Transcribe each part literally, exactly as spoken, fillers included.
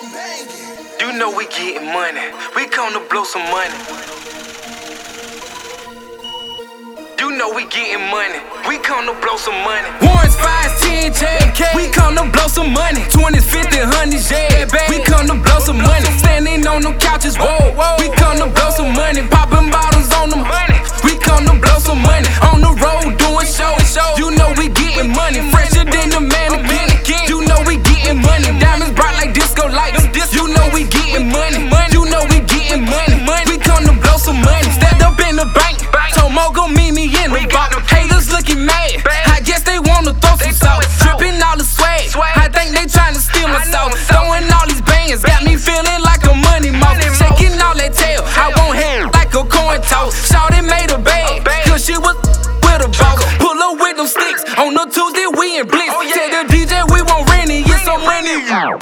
You know we getting money. We come to blow some money. You know we getting money. We come to blow some money. Ones, fives, ten, ten K. We come to blow some money. Twenties, fifties, hundreds, yeah, baby. We come to blow some money. Standing on them couches, whoa, whoa. We come to blow some money. Popping bottles on them money. We come to blow some money. On the road doing shows. You know we getting money. Fresher than the mannequin. You know we getting money. Diamonds bright like disco lights. You know we getting money. You know we getting money. We come to blow some money. Stepped up in the bank. Told Mo go meet me in the box. Haters looking mad. I guess they wanna throw some salt. Dripping all the swag. I think they tryna steal my soul. Throwing all these bands. Got me feeling like a money mouse. Shaking all that tail. I want hair like a coin toss. Shawty made a bag. Cause she was with a boss. Pull up with them sticks. On the Tuesday we in Blitz. Tell the D J we want Rennie. Yes, I'm Rennie.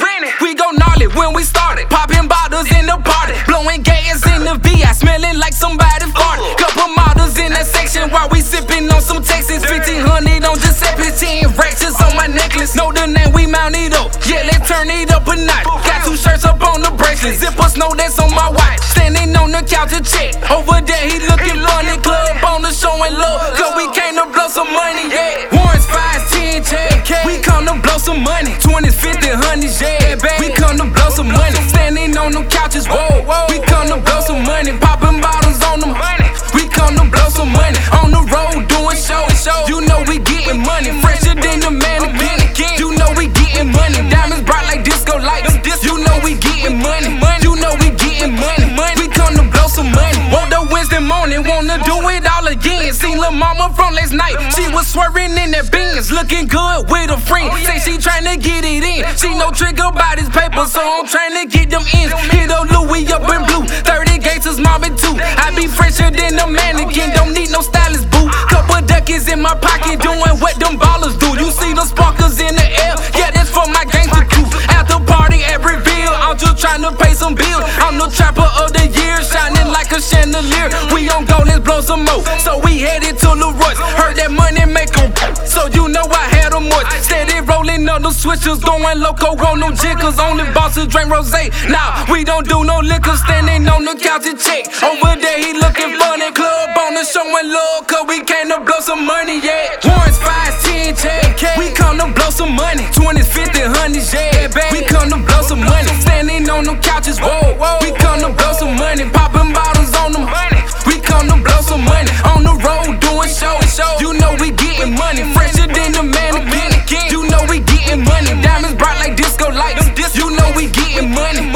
We go gnarly when we started. Popping bottles in the party. Blowing gas in the V I. Smelling like somebody farted. Couple models in that section while we sipping on some Texas. fifteen hundred on Giuseppe. ten racks just on my necklace. Know the name, we mount it up. Yeah, let's turn it up a notch. Got two shirts up on the bracelet. Zippers know that's on my watch. Standing on the couch to check. Over there he looking funny. Club on the show and love. Cause we came to blow some money, yeah. Ones, fives, ten, ten K. We come to blow some money. Twenties, fifties, hundreds, yeah, baby. We come to blow some money. Standing on them couches, whoa, whoa. We come to blow some money. Popping bottles on them money. We come to blow some money. On the road doing shows. You know we getting money. Fresher than the mannequin. You know we getting money. Diamonds bright like disco lights. You know we getting money. You know we getting money. We come to blow some money. Woke up Wednesday morning, wanna do it all again. Seen lil' mama from last night. She was swerving in that Benz, looking good with a friend. Say she tryna get it in. She no trigger about his paper, so I'm tryna get them ends. Hit a Louis up in blue. thirty gangsters mobbing too. I be fresher than a mannequin. Don't need no stylist boo. Couple duckies in my pocket, doing what them ballers do. You see the sparkles in the air? Yeah, that's for my gangster crew. After party at Reveal, I'm just tryna pay some bills. I'm the trapper of the year, shining like a chandelier. We on go, let's blow some more. So we headed to Leroy's. Heard that money make 'em, so you know I had 'em more. Steady rolling on the switches, going loco on them jiggers. Only bosses drink rosé. Nah, we don't do no liquor. Standing on the couch to check. Over there he looking funny. Club on the show and love, cause we came to blow some money, yeah. Ones, fives, ten, ten K. We come to blow some money. Twenties, fifties, hundreds, yeah, baby. We come to blow some money. Standing on them couches, whoa, whoa. We come to blow some money. Popping bottles on them money. We come to blow some money. On the road doing shows. You know we getting money. Fresher than the mannequin. You know we getting money. Diamonds bright like disco lights. You know we getting money.